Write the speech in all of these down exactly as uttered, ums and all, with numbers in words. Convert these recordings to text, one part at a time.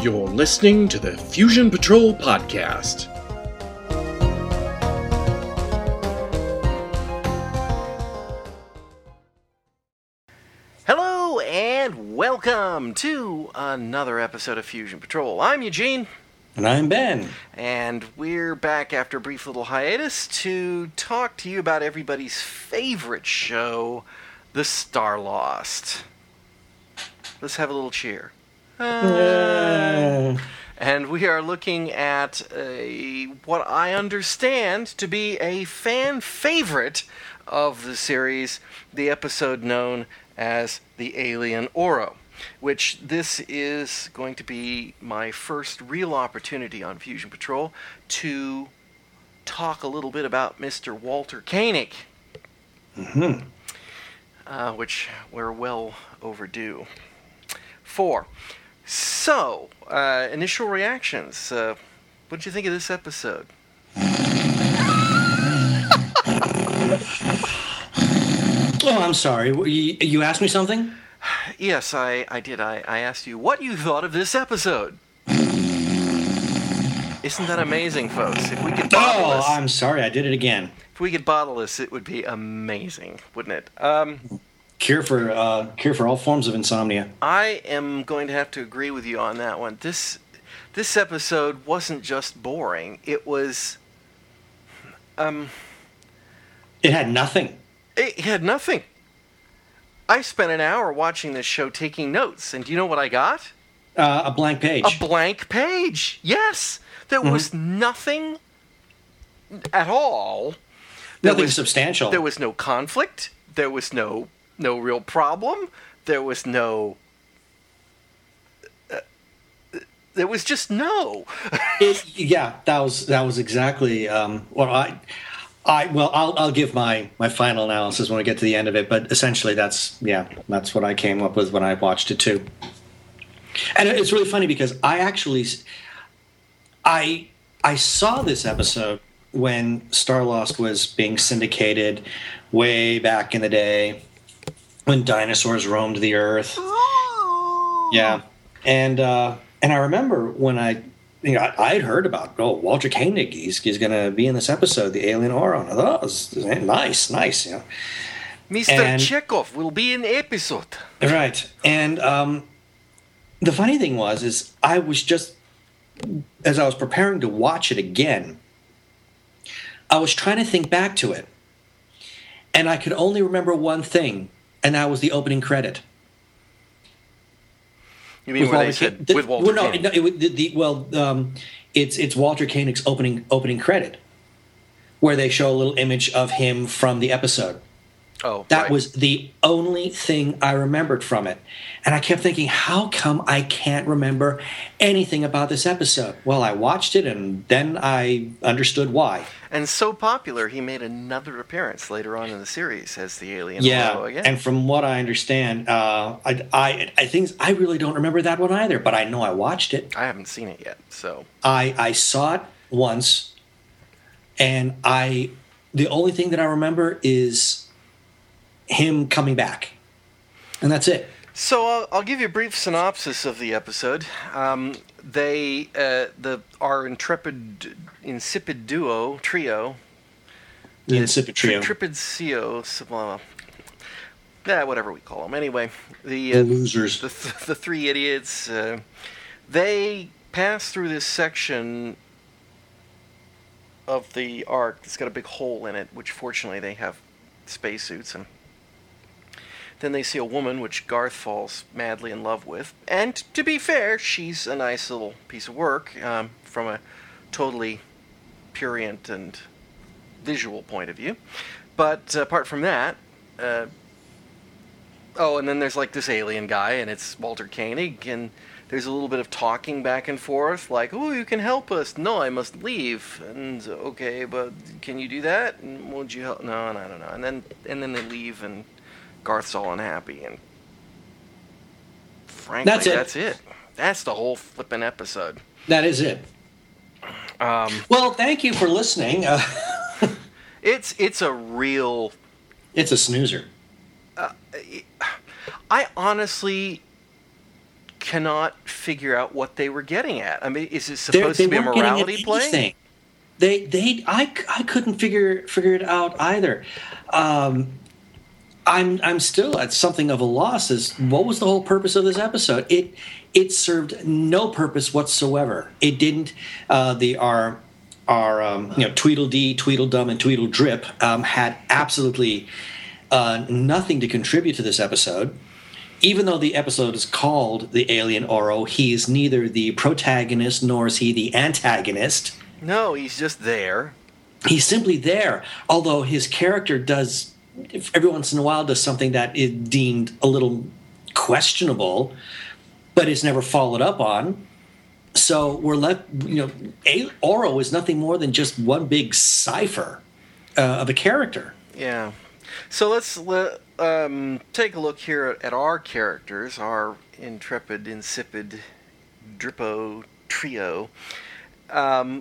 You're listening to the Fusion Patrol Podcast. Hello and welcome to another episode of Fusion Patrol. I'm Eugene. And I'm Ben. And we're back after a brief little hiatus to talk to you about everybody's favorite show, The Starlost. Let's have a little cheer. Uh, and we are looking at a, what I understand to be a fan favorite of the series, the episode known as The Alien Oro, which this is going to be my first real opportunity on Fusion Patrol to talk a little bit about Mister Walter Koenig, Mm-hmm. uh, which we're well overdue for. So, uh, initial reactions. Uh, what did you think of this episode? Oh, I'm sorry. You, you asked me something? Yes, I, I did. I, I asked you what you thought of this episode. Isn't that amazing, folks? If we could bottle Oh, this, I'm sorry. I did it again. if we could bottle this, it would be amazing, wouldn't it? Um, Cure for uh, cure for all forms of insomnia. I am going to have to agree with you on that one. This this episode wasn't just boring. It was, um, It had nothing. it had nothing. I spent an hour watching this show taking notes, and do you know what I got? Uh, a blank page. A blank page. Yes. There Mm-hmm. was nothing at all. There Nothing was, substantial. There was no conflict. There was no no real problem. There was no... Uh, there was just no. It- yeah, that was that was exactly um, what I. I well, I'll I'll give my, my final analysis when I get to the end of it. But essentially, that's yeah, that's what I came up with when I watched it too. And it's really funny because I actually, I I saw this episode when Starlost was being syndicated way back in the day when dinosaurs roamed the earth. Yeah, and uh, and I remember when I. You know, I had heard about oh Walter Koenig. He's he's going to be in this episode, The Alien Oro. And I thought, oh, this is nice, nice. You know, Mister And- Chekhov will be in the episode. right? And um, the funny thing was, is I was just as I was preparing to watch it again, I was trying to think back to it, and I could only remember one thing, and that was the opening credit. You mean where they said, Koenig- the- with Walter well, no, Koenig? no, it, would- the, the, well, um, it's it's Walter Koenig's opening opening credit, where they show a little image of him from the episode. Oh, That right. was the only thing I remembered from it. And I kept thinking, how come I can't remember anything about this episode? Well, I watched it, and then I understood why. And so popular, he made another appearance later on in the series as the Alien Yeah, Oro again. and from what I understand, uh, I, I, I think I really don't remember that one either, but I know I watched it. I haven't seen it yet, so... I, I saw it once, and I the only thing that I remember is him coming back, and that's it. So I'll, I'll give you a brief synopsis of the episode. Um, they, uh, the our intrepid, insipid duo trio, The Insipid Trio, intrepid C E O, well, yeah, whatever we call them. Anyway, the the uh, losers. the, th- the three idiots, uh, they pass through this section of the arc that's got a big hole in it, which fortunately they have spacesuits, and then they see a woman which Garth falls madly in love with. And to be fair, she's a nice little piece of work um, from a totally prurient and visual point of view. But uh, apart from that, uh, oh, and then there's like this alien guy, and it's Walter Koenig, and there's a little bit of talking back and forth, like, oh, you can help us. No, I must leave. And okay, but can you do that? And would you help? No, and I don't know. And then and then they leave, and Garth's all unhappy, and frankly, That's it. That's it. That's the whole flippin' episode. That is it. Um, Well, thank you for listening. Uh, it's it's a real. it's a snoozer. I honestly cannot figure out what they were getting at. I mean, is it They're- supposed they to be a weren't getting at morality play? anything. They, they, I, I couldn't figure figure it out either. Um, I'm, I'm still at something of a loss. As what was the whole purpose of this episode? It, it served no purpose whatsoever. It didn't. Uh, the our, our, um, you know, Tweedledee, Tweedledum, and Tweedledrip um, had absolutely uh, nothing to contribute to this episode. Even though the episode is called The Alien Oro, he is neither the protagonist nor is he the antagonist. No, he's just there. He's simply there, although his character does, every once in a while, does something that is deemed a little questionable, but is never followed up on. So we're left, you know, A- Oro is nothing more than just one big cipher uh, of a character. Yeah. So let's let, um, take a look here at our characters, our intrepid, insipid, Drippo trio. Um,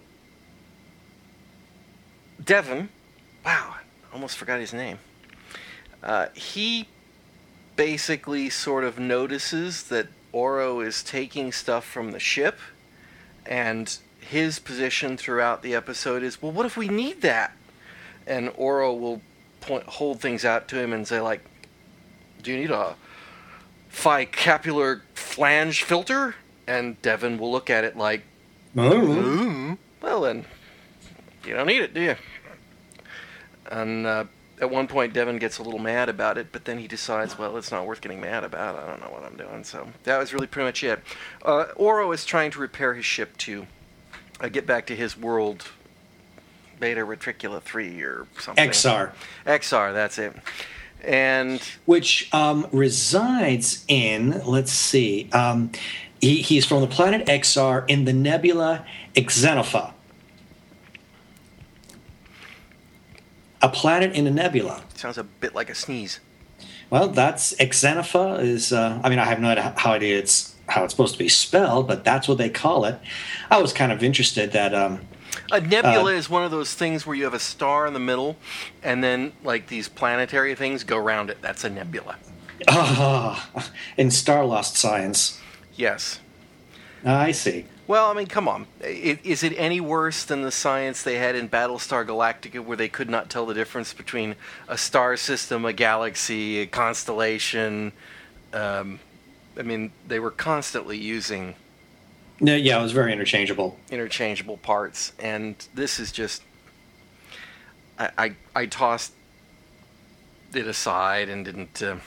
Devon, wow, almost forgot his name. Uh, he basically sort of notices that Oro is taking stuff from the ship, and his position throughout the episode is, well, what if we need that? And Oro will point, hold things out to him and say, like, do you need a ficapular flange filter? And Devon will look at it like, ooh, well then, you don't need it, do you? And uh, at one point, Devon gets a little mad about it, but then he decides, well, it's not worth getting mad about. I don't know what I'm doing. So that was really pretty much it. Uh, Oro is trying to repair his ship to uh, get back to his world, Beta Reticula three or something. X R. X R, that's it. And Which um, resides in, let's see, um, he, he's from the planet X R in the nebula Xenopha. A planet in a nebula. sounds a bit like a sneeze. Well, that's Xenopha is. Uh, I mean, I have no idea how idea it's how it's supposed to be spelled, but that's what they call it. I was kind of interested that. Um, A nebula uh, is one of those things where you have a star in the middle, and then like these planetary things go around it. That's a nebula. Ah, in Star Lost science. Yes. I see. Well, I mean, come on. I- Is it any worse than the science they had in Battlestar Galactica, where they could not tell the difference between a star system, a galaxy, a constellation? Um, I mean, they were constantly using No, yeah, it was very interchangeable. interchangeable parts, and this is just. I I, I tossed it aside and didn't. Uh,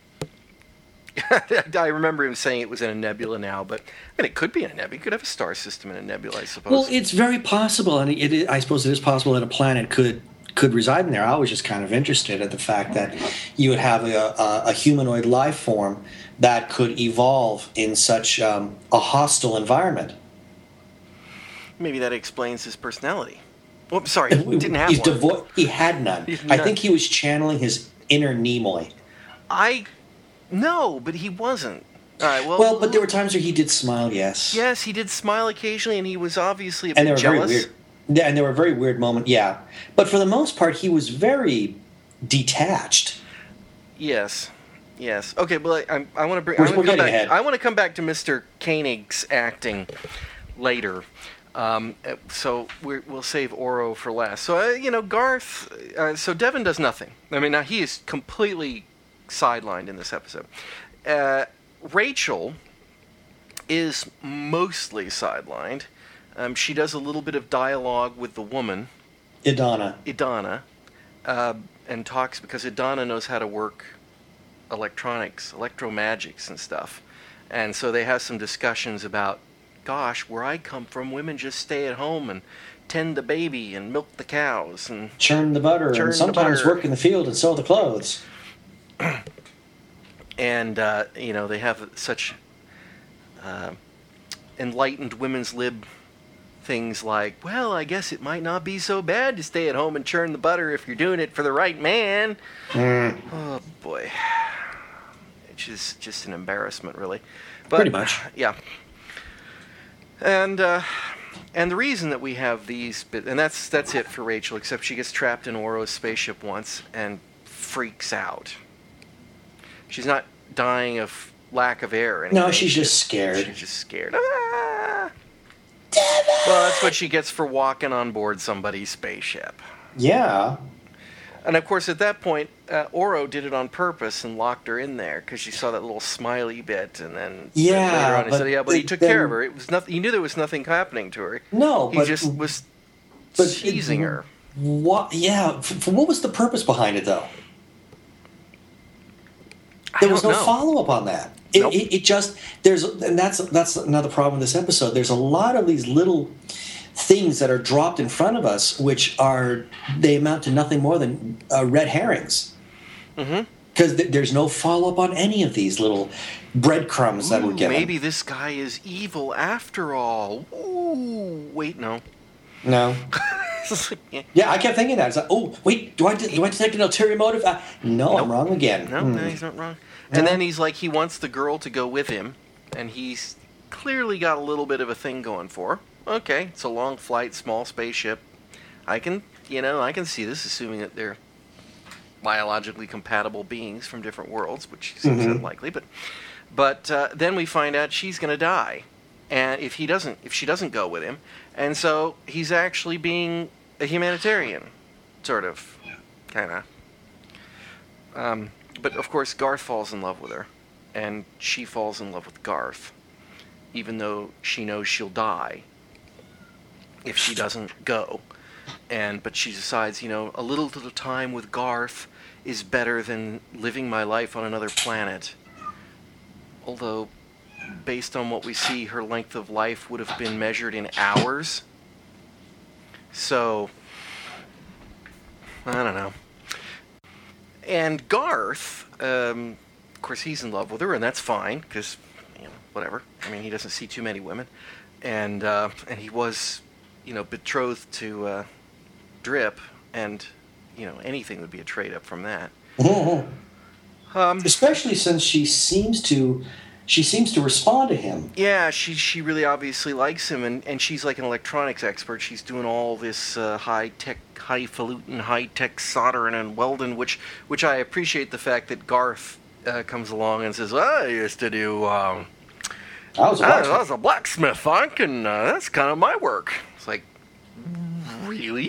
I remember him saying it was in a nebula now, but I mean, it could be in a nebula. You could have a star system in a nebula, I suppose. Well, it's very possible, and it, it, I suppose it is possible that a planet could could reside in there. I was just kind of interested at the fact that you would have a, a, a humanoid life form that could evolve in such um, a hostile environment. Maybe that explains his personality. Oh, I'm sorry, he didn't have He's one. devo- he had none. He's I none. think he was channeling his inner Nimoy. I no, but he wasn't. All right, well, Well, but there were times where he did smile, yes. yes, he did smile occasionally, and he was obviously a And they bit were very jealous. weird. Yeah, and there were very weird moments, yeah. But for the most part, he was very detached. Yes, yes. Okay, well, I, I, I want to bring. We're- I want we're to come getting back. ahead. I want to come back to Mister Koenig's acting later. Um, uh, so we're, we'll save Oro for last. So uh, you know, Garth. Uh, so Devon does nothing. I mean, now he is completely sidelined in this episode. Uh, Rachel is mostly sidelined. Um, she does a little bit of dialogue with the woman, Idana. Idana, uh, and talks because Idana knows how to work electronics, electromagics and stuff. And so they have some discussions about, gosh, where I come from, women just stay at home and tend the baby and milk the cows and Churn the butter, Churn and the sometimes butter. work in the field and sew the clothes. and uh, you know, they have such uh, enlightened women's lib things like, well, I guess it might not be so bad to stay at home and churn the butter if you're doing it for the right man. Mm, Oh boy, which is just an embarrassment, really. But, Pretty much. yeah. And uh, and the reason that we have these, bit, and that's that's it for Rachel. Except she gets trapped in Oro's spaceship once and freaks out. She's not dying of lack of air or anything. No, she's just scared. She's just scared. Ah! Well, that's what she gets for walking on board somebody's spaceship. Yeah. And of course, at that point, uh, Oro did it on purpose and locked her in there because she saw that little smiley bit, and then yeah, later on he but said, "Yeah, but he took then, care of her. It was nothing. He knew there was nothing happening to her. No, he but, just was but teasing it, her. What? Yeah. For, what was the purpose behind it, though? There was no follow up on that. It, Nope. it, it just there's and that's that's another problem with this episode. There's a lot of these little things that are dropped in front of us, which are they amount to nothing more than uh, red herrings. Mm-hmm. Because th- there's no follow up on any of these little breadcrumbs that Ooh, we're given. maybe this guy is evil after all. Ooh, wait, no. No. yeah. Yeah, I kept thinking that. It's like, oh, wait, do I do I detect an ulterior motive? Uh, no, Nope. I'm wrong again. No, Hmm. no, he's not wrong. No? And then he's like, he wants the girl to go with him, and he's clearly got a little bit of a thing going for her. Okay, it's a long flight, small spaceship. I can, you know, I can see this, assuming that they're biologically compatible beings from different worlds, which seems Mhm. unlikely. But, but uh, then we find out she's going to die, and if he doesn't, if she doesn't go with him, and so he's actually being a humanitarian, sort of, kind of. Um, but of course, Garth falls in love with her, and she falls in love with Garth, even though she knows she'll die if she doesn't go. And but she decides, you know, a little little time with Garth is better than living my life on another planet. Although, based on what we see, her length of life would have been measured in hours. So, I don't know. And Garth, um, of course, he's in love with her, and that's fine, because, you know, whatever. I mean, he doesn't see too many women. And uh, and he was, you know, betrothed to uh, Drip, and, you know, anything would be a trade-up from that. Mm-hmm. Um, Especially since she seems to, she seems to respond to him. Yeah, she she really obviously likes him, and, and she's like an electronics expert. She's doing all this uh, high-tech, highfalutin, high-tech soldering and welding, which which I appreciate the fact that Garth uh, comes along and says, well, I used to do, um, I was a I, blacksmith. I was a blacksmith, Funk, and uh, that's kind of my work. It's like, really?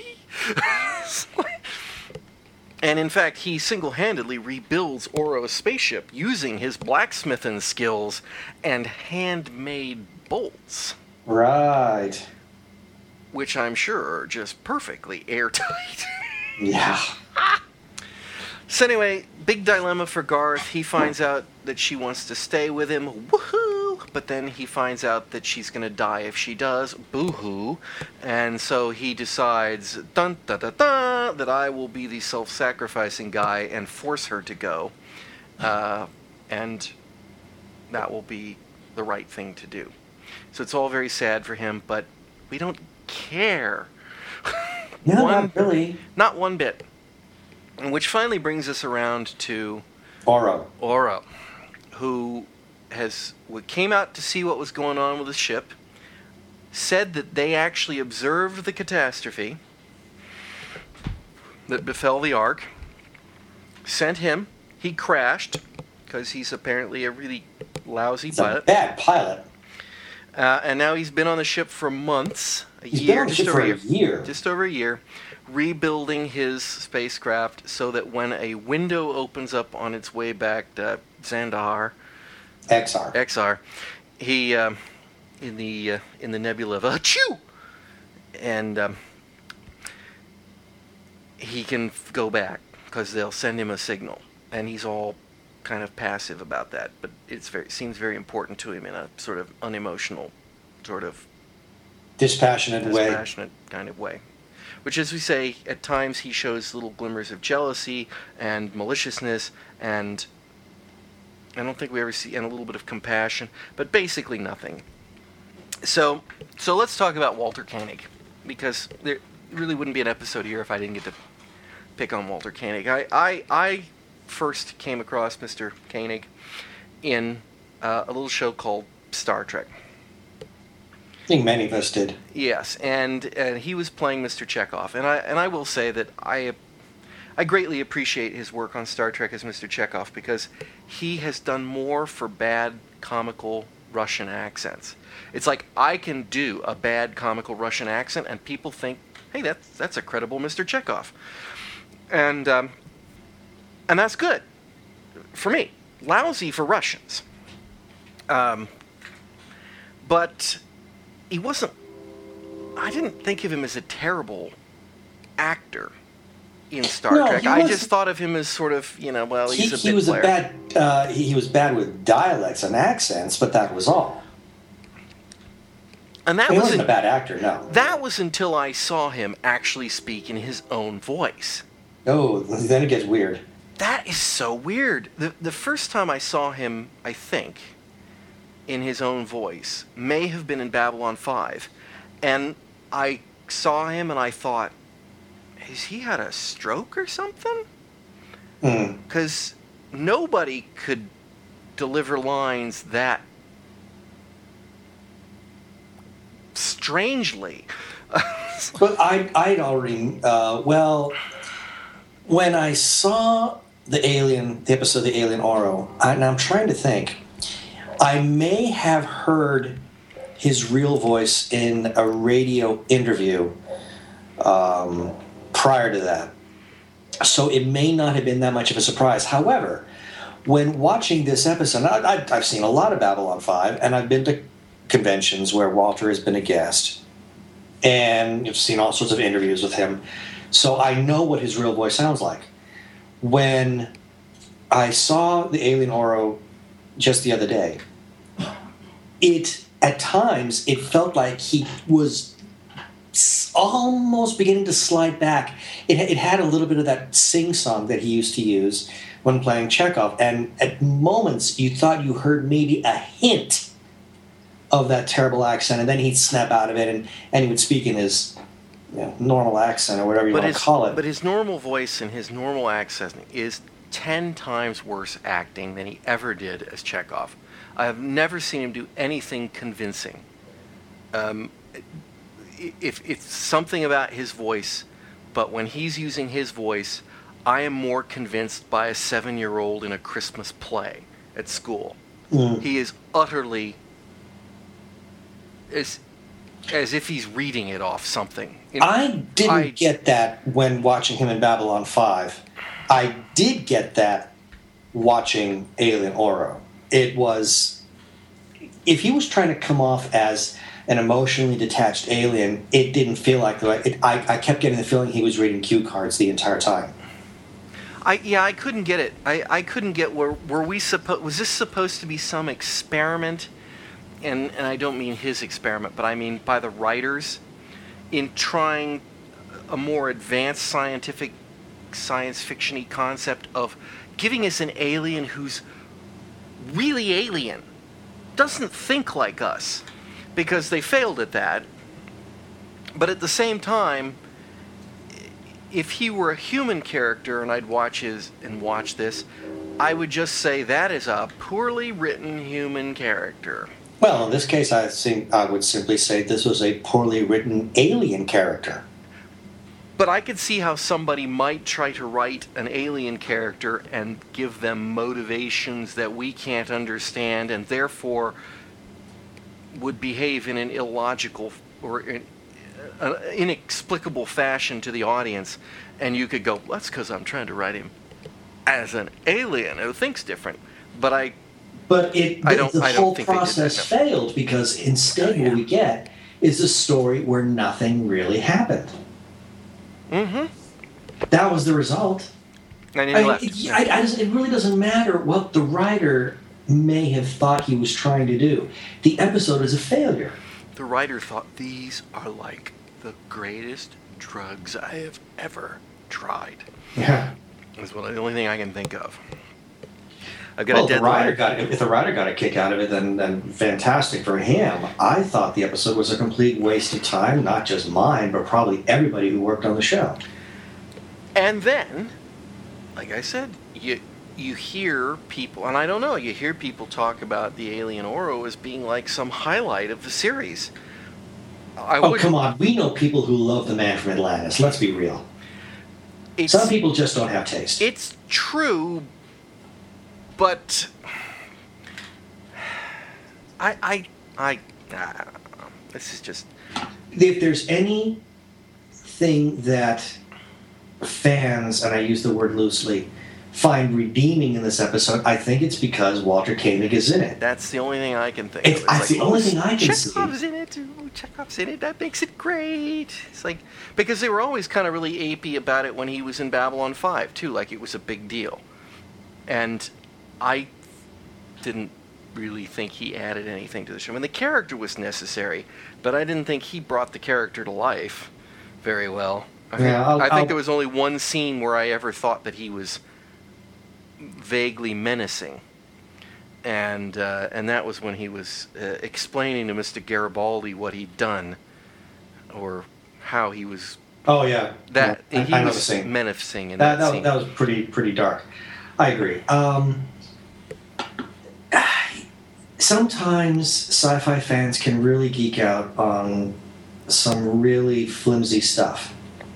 And in fact, he single-handedly rebuilds Oro's spaceship using his blacksmithing skills and handmade bolts, Right. which I'm sure are just perfectly airtight. Yeah. So anyway, big dilemma for Garth. He finds out that she wants to stay with him. Woohoo! But then he finds out that she's going to die if she does. Boo-hoo. And so he decides, dun da da da, that I will be the self-sacrificing guy and force her to go. Uh, and that will be the right thing to do. So it's all very sad for him, but we don't care. No, One- not really. Not one bit. And which finally brings us around to Oro. Oro, who has what came out to see what was going on with the ship, said that they actually observed the catastrophe that befell the Ark, sent him, he crashed, because he's apparently a really lousy He's a pilot, bad pilot. uh, and now he's been on the ship for months, a He's year, been on the just ship over for a year. just over a year, rebuilding his spacecraft so that when a window opens up on its way back to Zandahar, X R. X R, he um, in the uh, in the nebula of achoo, and um, he can f- go back because they'll send him a signal, and he's all kind of passive about that, but it's very seems very important to him in a sort of unemotional, sort of Dispassionate way. dispassionate kind of way. Which, as we say, at times he shows little glimmers of jealousy and maliciousness, and I don't think we ever see, and a little bit of compassion, but basically nothing. So, so let's talk about Walter Koenig, because there really wouldn't be an episode here if I didn't get to pick on Walter Koenig. I, I, I first came across Mister Koenig in uh, a little show called Star Trek. I think many of us did. Yes, and and he was playing Mister Chekhov, and I and I will say that I I greatly appreciate his work on Star Trek as Mister Chekhov, because he has done more for bad comical Russian accents. It's like I can do a bad comical Russian accent, and people think, hey, that's that's a credible Mister Chekhov, and um, and that's good for me. Lousy for Russians. Um, but he wasn't. I didn't think of him as a terrible actor in Star No, Trek. he I was- just thought of him as sort of, you know, well, He, he's a he bit was player. a bad. Uh, he, he was bad with dialects and accents, but that was all. and that He was wasn't a, a bad actor, no. that was until I saw him actually speak in his own voice. Oh, then it gets weird. That is so weird. The the first time I saw him, I think, in his own voice, may have been in Babylon five. And I saw him and I thought, has he had a stroke or something? Hmm. Because nobody could deliver lines that strangely. But I, I'd already, uh, well, when I saw the Alien, the episode of the Alien Oro, I, and I'm trying to think, I may have heard his real voice in a radio interview um, prior to that. So it may not have been that much of a surprise. However, when watching this episode, I, I, I've seen a lot of Babylon five, and I've been to conventions where Walter has been a guest, and I've seen all sorts of interviews with him. So I know what his real voice sounds like. When I saw the Alien Oro just the other day, it at times it felt like he was s- almost beginning to slide back. It, it had a little bit of that sing-song that he used to use when playing Chekhov, and at moments you thought you heard maybe a hint of that terrible accent, and then he'd snap out of it, and, and he would speak in his you know, normal accent or whatever you But want his, to call it. but his normal voice and his normal accent is ten times worse acting than he ever did as Chekhov. I have never seen him do anything convincing. Um, if it's something about his voice, but when he's using his voice, I am more convinced by a seven-year-old in a Christmas play at school. Mm. He is utterly as as if he's reading it off something. In- I didn't I- get that when watching him in Babylon five. I did get that watching Alien Oro. It was... If he was trying to come off as an emotionally detached alien, it didn't feel like the it, I, I kept getting the feeling he was reading cue cards the entire time. I yeah, I couldn't get it. I, I couldn't get where were we supposed was this supposed to be some experiment? And and I don't mean his experiment, but I mean by the writers in trying a more advanced scientific science fiction-y concept of giving us an alien who's really alien, doesn't think like us, because they failed at that. But at the same time, if he were a human character and I'd watch his and watch this, I would just say that is a poorly written human character. Well, in this case, I think I would simply say this was a poorly written alien character. But I could see how somebody might try to write an alien character and give them motivations that we can't understand, and therefore would behave in an illogical or in, an inexplicable fashion to the audience. And you could go, well, that's because I'm trying to write him as an alien who thinks different. But I, But it, I the, don't- the I don't whole think they did that, process no. failed because instead what we get is a story where nothing really happened. mm-hmm. That was the result. And he I mean, left. it, I, I just, it really doesn't matter what the writer may have thought he was trying to do. The episode is a failure. The writer thought these are like the greatest drugs I have ever tried. Yeah. That's what the only thing I can think of. I've got Well, a if the writer deadline. got if the writer got a kick out of it, then then fantastic for him. I thought the episode was a complete waste of time, not just mine, but probably everybody who worked on the show. And then, like I said, you you hear people, and I don't know, you hear people talk about the Alien Oro as being like some highlight of the series. I Oh, would, come on. We know people who love the man from Atlantis. Let's be real. it's, some people just don't have taste. It's true, but I, I, I, uh, this is just. If there's anything that fans, and I use the word loosely, find redeeming in this episode, I think it's because Walter Koenig is in it. That's the only thing I can think It's, of. that's It's the like, only oh, thing I can see. Chekhov's in it. Ooh, Chekhov's in it. That makes it great. It's like, because they were always kind of really apey about it when he was in Babylon five, too. Like, it was a big deal. And I didn't really think he added anything to the show. I mean, the character was necessary, but I didn't think he brought the character to life very well. I think, Yeah, I'll, I think I'll, there was only one scene where I ever thought that he was vaguely menacing, and uh, and that was when he was uh, explaining to Mister Garibaldi what he'd done, or how he was. Oh yeah, that yeah, I, he I know was the scene. menacing in That, that, that, scene. that was pretty pretty dark. I agree. Um, sometimes sci-fi fans can really geek out on some really flimsy stuff,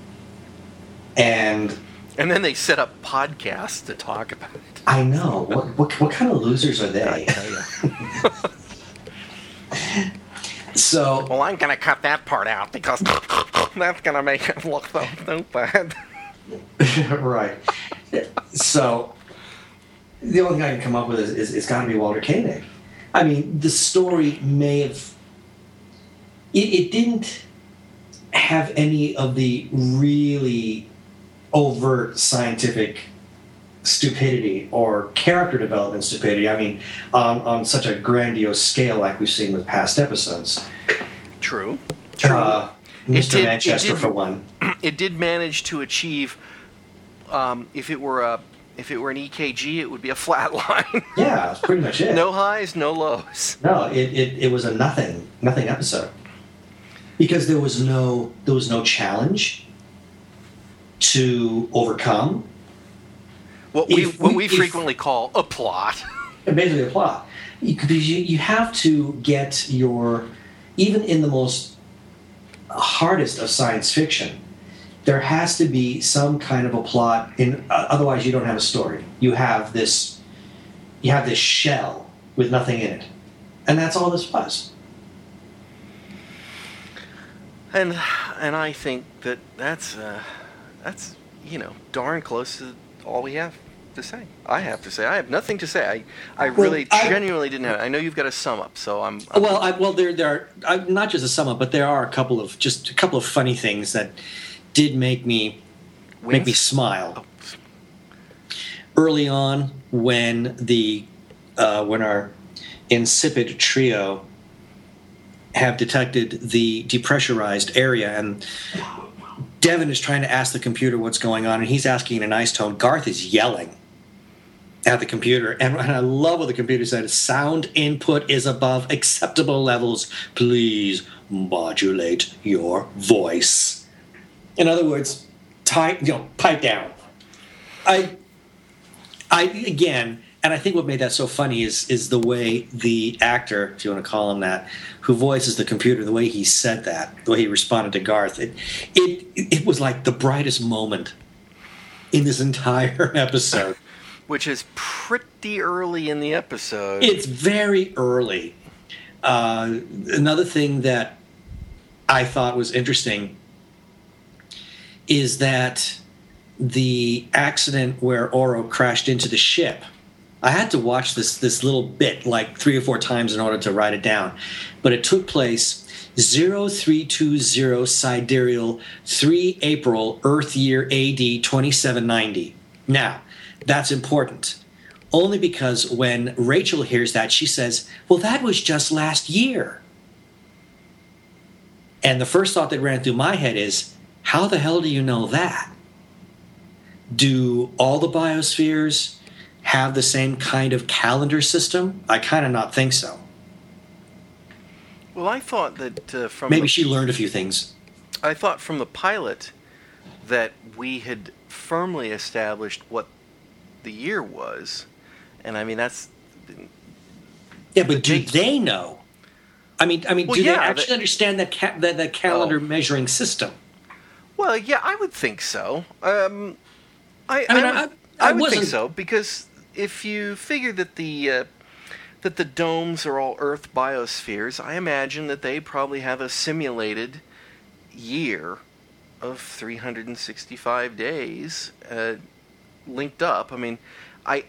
and and then they set up podcasts to talk about it. I know what what, what kind of losers are I they? tell you. So Well, I'm gonna cut that part out because that's gonna make it look so stupid. right. So the only thing I can come up with is, is it's got to be Walter Koenig. I mean, the story may have. It, it didn't have any of the really overt scientific stupidity or character development stupidity. I mean, on, on such a grandiose scale like we've seen with past episodes. True. True. Uh, Mister did- it Manchester, did- for one. It did manage to achieve. Um, if it were a, if it were an E K G, it would be a flat line. Yeah, that's pretty much it. No highs, no lows. No, it, it, it was a nothing nothing episode because there was no there was no challenge to overcome. What we If what we- we if- frequently call a plot. And basically, a plot because you, you have to get your even in the most hardest of science fiction, there has to be some kind of a plot. In uh, otherwise, you don't have a story. You have this you have this shell with nothing in it, and that's all this was. And and I think that that's uh, that's you know darn close to all we have to say. I have to say I have nothing to say. I I Well, really I- genuinely didn't have. I know you've got a sum up, so I'm. I'm Well, I, well, there, there are I, not just a sum up, but there are a couple of just a couple of funny things that did make me make me Wins? smile. Oh, Early on, when the uh, when our insipid trio have detected the depressurized area, and Devin is trying to ask the computer what's going on, and he's asking in a nice tone. Garth is yelling at the computer, and, and I love what the computer said. Sound input is above acceptable levels. Please modulate your voice. In other words, type, you know, pipe down. I, I again, and I think what made that so funny is is the way the actor, if you want to call him that, who voices the computer, the way he said that, the way he responded to Garth. It, it, it was like the brightest moment in this entire episode. which is pretty early in the episode. It's very early. Uh, another thing that I thought was interesting is that the accident where Oro crashed into the ship, I had to watch this this little bit like three or four times in order to write it down, but it took place zero three two zero sidereal three April Earth year A D twenty-seven ninety. Now, that's important. Only because when Rachel hears that, she says, well, that was just last year. And the first thought that ran through my head is, how the hell do you know that? Do all the biospheres have the same kind of calendar system? I kind of not think so. Well, I thought that uh, from Maybe the, she learned a few things. I thought from the pilot that we had firmly established what the year was, and I mean that's. Yeah, but do date- they know? I mean, I mean, Well, do yeah, they actually the- understand that ca- that, that calendar Oh. measuring system? Well, yeah, I would think so. Um, I, I mean, I would, I- I I would think wasn't- so, because if you figure that the uh, that the domes are all Earth biospheres, I imagine that they probably have a simulated year of three hundred sixty-five days uh, linked up. I mean, I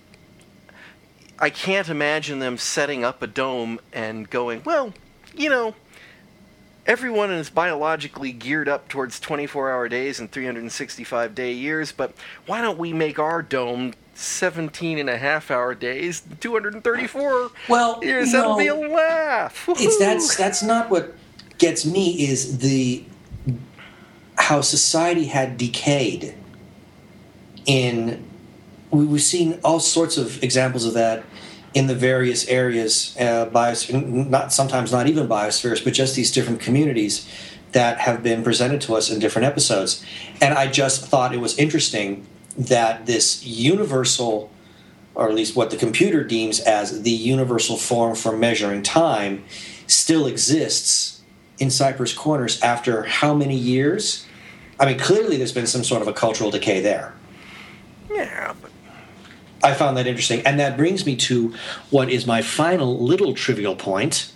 I can't imagine them setting up a dome and going, well, you know, everyone is biologically geared up towards twenty-four hour days and three hundred sixty-five day years, but why don't we make our dome seventeen and a half hour days, two hundred thirty-four Well, years? no, That'll be a laugh. it's Woohoo! that's that's not what gets me. Is the how society had decayed. In we, we've seen all sorts of examples of that in the various areas, uh, bios, not sometimes not even biospheres, but just these different communities that have been presented to us in different episodes. And I just thought it was interesting that this universal, or at least what the computer deems as the universal form for measuring time, still exists in Cypress Corners after how many years? I mean, clearly there's been some sort of a cultural decay there. Yeah, but I found that interesting. And that brings me to what is my final little trivial point.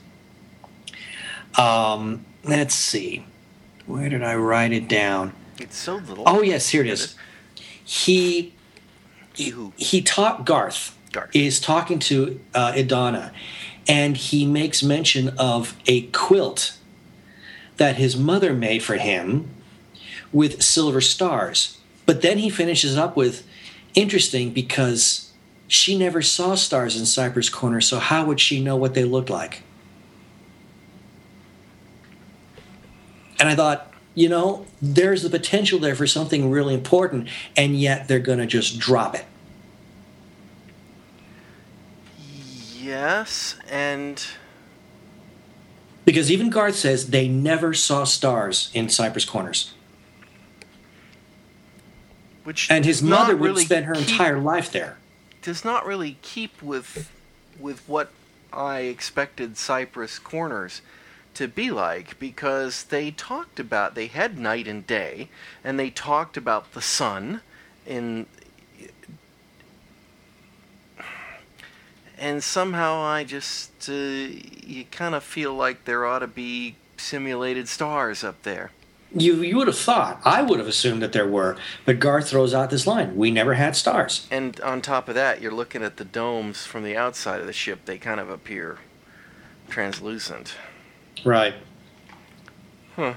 Um, let's see. Where did I write it down? it's so little. Oh, yes, here it is. He He who? he taught Garth, Garth. is talking to uh, Idana, and he makes mention of a quilt that his mother made for him with silver stars. But then he finishes up with, interesting, because she never saw stars in Cypress Corner, so how would she know what they looked like? And I thought, you know, there's the potential there for something really important, and yet they're going to just drop it. Yes, and Because even Garth says they never saw stars in Cypress Corners. which And his does not mother would really spend her keep- entire life there. does not really keep with with what I expected Cypress Corners to be like, because they talked about, they had night and day, and they talked about the sun in and somehow I just uh, you kind of feel like there ought to be simulated stars up there. You you would have thought, I would have assumed that there were, but Garth throws out this line, we never had stars. And on top of that, you're looking at the domes from the outside of the ship. They kind of appear translucent. Right. Huh.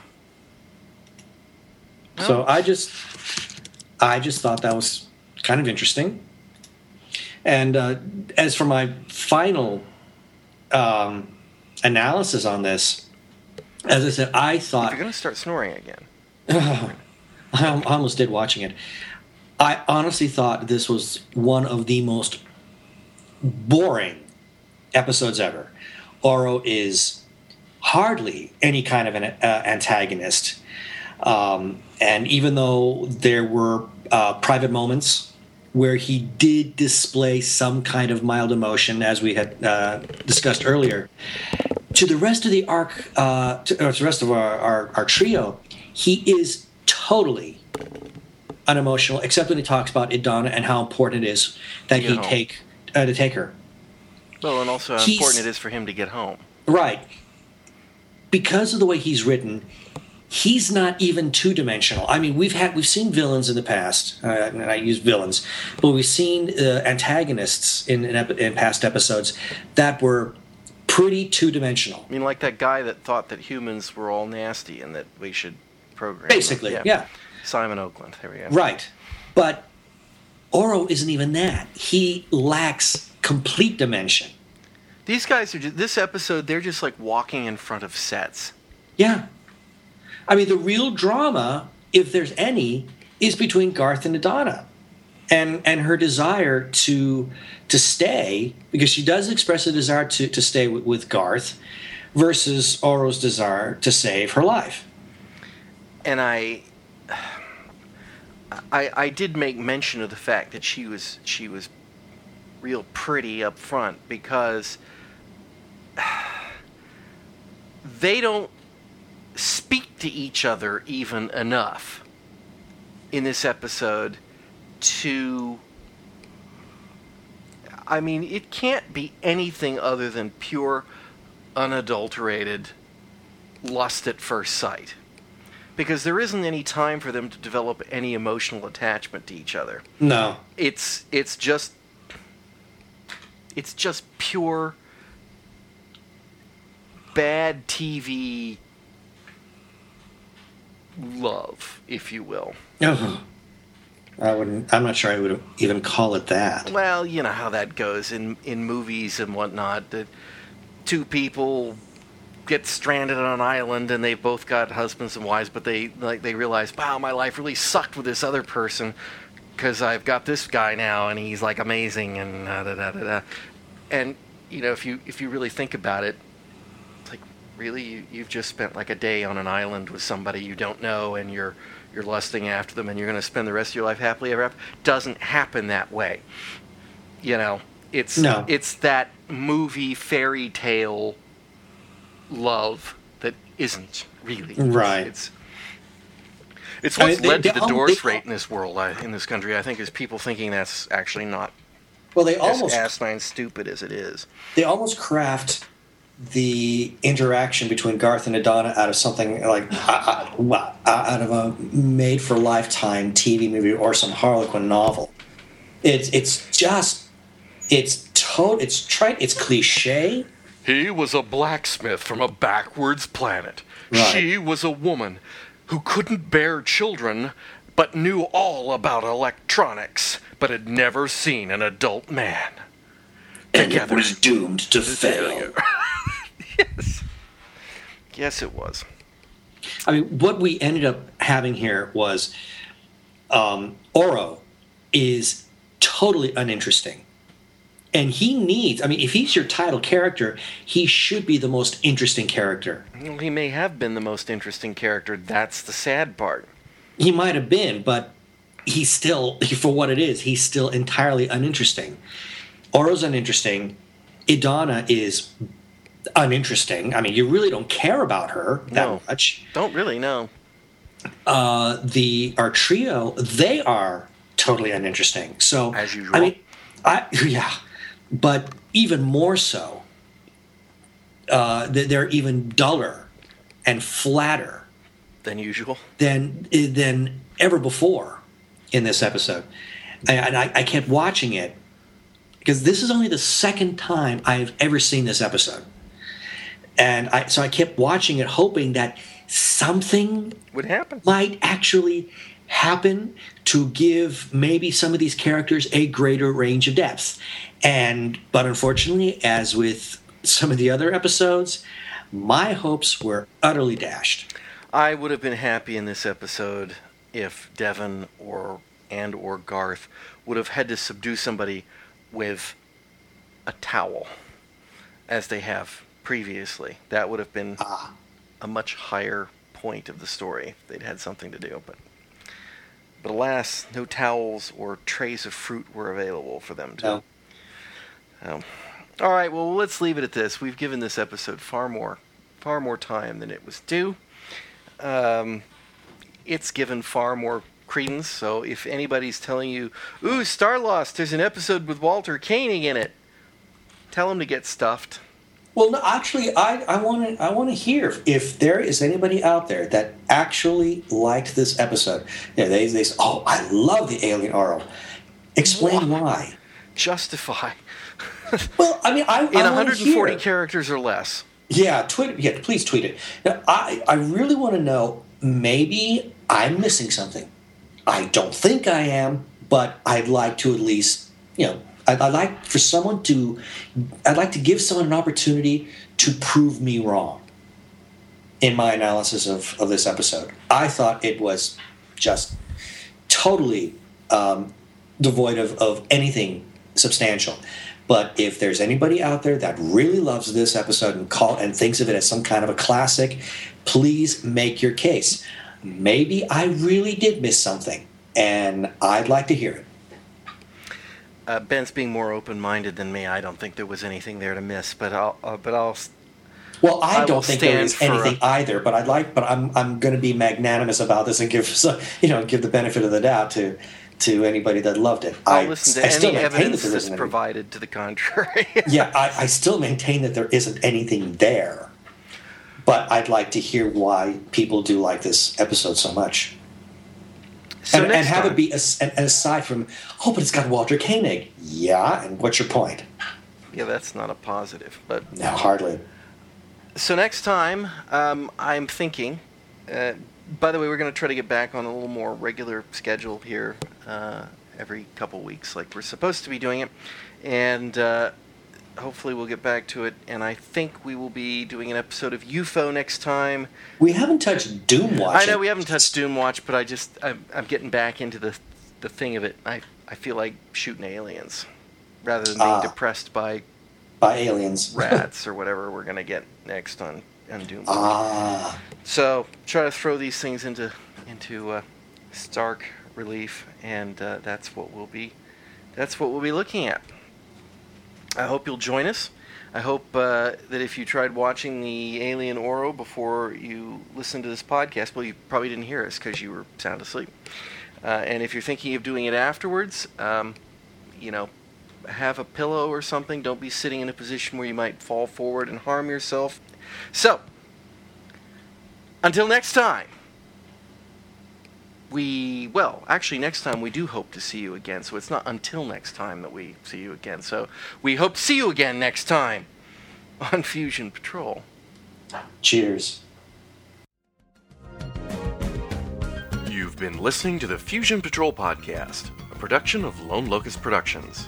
So I just I just thought that was kind of interesting. And uh, as for my final um, analysis on this, as I said, I If thought you're going to start snoring again. I almost did watching it. I honestly thought this was one of the most boring episodes ever. Oro is hardly any kind of an uh, antagonist. Um, and even though there were uh, private moments where he did display some kind of mild emotion, as we had uh, discussed earlier, to the rest of the arc, uh, to, or to the rest of our, our, our trio, he is totally unemotional, except when he talks about Idana and how important it is that To get he home. take uh, to take her. Well, and also how He's- important it is for him to get home. Right. Because of the way he's written, he's not even two-dimensional. I mean, we've had we've seen villains in the past, uh, and I use villains, but we've seen uh, antagonists in in, epi- in past episodes that were pretty two-dimensional. I mean, like that guy that thought that humans were all nasty and that we should program them. Basically, yeah. Simon Oakland. There we go. Right. But Oro isn't even that. He lacks complete dimension. These guys are just, this episode, they're just like walking in front of sets. Yeah. I mean, the real drama, if there's any, is between Garth and Idana. And and her desire to to stay, because she does express a desire to, to stay with, with Garth, versus Oro's desire to save her life. And I, I, I did make mention of the fact that she was she was real pretty up front, because they don't speak to each other even enough in this episode to... I mean, it can't be anything other than pure, unadulterated lust at first sight. Because there isn't any time for them to develop any emotional attachment to each other. No. It's it's just it's just pure bad T V love, if you will. Oh, I wouldn't. I'm not sure I would even call it that. Well, you know how that goes in in movies and whatnot. That two people get stranded on an island and they've both got husbands and wives, but they like they realize, wow, my life really sucked with this other person because I've got this guy now and he's like amazing and da da da da. da. And you know, if you if you really think about it, it's like really you, you've just spent like a day on an island with somebody you don't know and you're you're lusting after them and you're going to spend the rest of your life happily ever after. Doesn't happen that way. You know, it's no. it's that movie fairy tale love that isn't really right. It's it's what's I mean, they, led they, to the they, divorce they, rate in this world, uh, in this country. I think is people thinking that's actually not well, they as almost asinine stupid as it is. They almost craft the interaction between Garth and Adana out of something like uh, uh, out of a made-for-lifetime T V movie or some Harlequin novel. It's it's just it's to, it's trite, it's cliche. He was a blacksmith from a backwards planet. Right. She was a woman who couldn't bear children, but knew all about electronics, but had never seen an adult man. And Together. it was doomed to fail. Yes. Yes, it was. I mean, what we ended up having here was um, Oro is totally uninteresting. And he needs, I mean, if he's your title character, he should be the most interesting character. Well, he may have been the most interesting character. That's the sad part. He might have been, but he's still, for what it is, he's still entirely uninteresting. Oro's uninteresting. Idana is uninteresting. I mean, you really don't care about her that no, much. Don't really, no. Uh, the our trio, they are totally uninteresting. So, as usual. I mean, I yeah. But even more so, uh, they're even duller and flatter than usual, than than ever before in this episode. And I, I kept watching it because this is only the second time I've ever seen this episode, and I so I kept watching it, hoping that something would happen, might actually happen to give maybe some of these characters a greater range of depth. And but unfortunately, as with some of the other episodes, my hopes were utterly dashed. I would have been happy in this episode if Devon or and or Garth would have had to subdue somebody with a towel, as they have previously. That would have been ah. a much higher point of the story if they'd had something to do. But But alas, no towels or trays of fruit were available for them to. No. Um, all right, well, let's leave it at this. We've given this episode far more, far more time than it was due. Um, it's given far more credence. So if anybody's telling you, "Ooh, Starlost, there's an episode with Walter Koenig in it," tell them to get stuffed. Well, no, actually, I, I want to I want to hear if there is anybody out there that actually liked this episode. Yeah, they they say, "Oh, I love the alien Oro." Explain Why? why. Justify. Well, I mean, I in I one hundred forty hear. characters or less. Yeah, tweet. Yeah, please tweet it. Now, I I really want to know. Maybe I'm missing something. I don't think I am, but I'd like to at least, you know, I'd, I'd like for someone to, I'd like to give someone an opportunity to prove me wrong in my analysis of, of this episode. I thought it was just totally um, devoid of, of anything substantial. But if there's anybody out there that really loves this episode and call and thinks of it as some kind of a classic, please make your case. Maybe I really did miss something, and I'd like to hear it. Uh, Ben's being more open-minded than me. I don't think there was anything there to miss, but I'll. Uh, but I'll. Well, I, I don't think there is anything a, either. But I'd like. But I'm I'm going to be magnanimous about this and give you know give the benefit of the doubt to to anybody that loved it. I'll I, listen to I still any maintain evidence that there that's isn't any- provided to the contrary. yeah, I, I still maintain that there isn't anything there. But I'd like to hear why people do like this episode so much. So and, next and have time, it be, as, and, and aside from, oh, but it's got Walter Koenig. Yeah, and what's your point? yeah, that's not a positive. But No, hardly. so next time, um, I'm thinking. Uh, by the way, we're going to try to get back on a little more regular schedule here, uh, every couple weeks, like we're supposed to be doing it, and uh, hopefully we'll get back to it. And I think we will be doing an episode of U F O next time. We haven't touched Doom Watch. I know we haven't touched Doom Watch, but I just I'm, I'm getting back into the the thing of it. I I feel like shooting aliens rather than being Ah. depressed by by aliens. rats or whatever we're gonna get next on, on Doom Watch. Ah, So try to throw these things into into uh, stark relief, and uh, that's what we'll be that's what we'll be looking at. I hope you'll join us. I hope uh, that if you tried watching the Alien Oro before you listened to this podcast, well, you probably didn't hear us because you were sound asleep. Uh, and if you're thinking of doing it afterwards, um, you know, have a pillow or something. Don't be sitting in a position where you might fall forward and harm yourself. So, until next time, we, well, actually next time we do hope to see you again, so it's not until next time that we see you again. So we hope to see you again next time on Fusion Patrol. cheers. You've been listening to the Fusion Patrol Podcast, a production of Lone Locust Productions.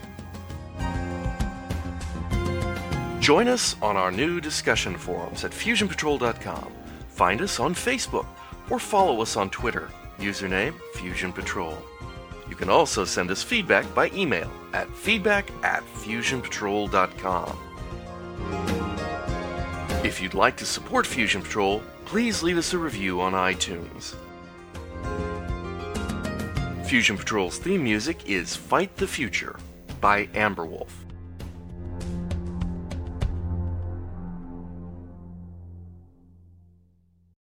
Join us on our new discussion forums at fusion patrol dot com. Find us on Facebook or follow us on Twitter. Username Fusion Patrol. You can also send us feedback by email at feedback at fusion patrol dot com. If you'd like to support Fusion Patrol, please leave us a review on iTunes. Fusion Patrol's theme music is Fight the Future by Amberwolf.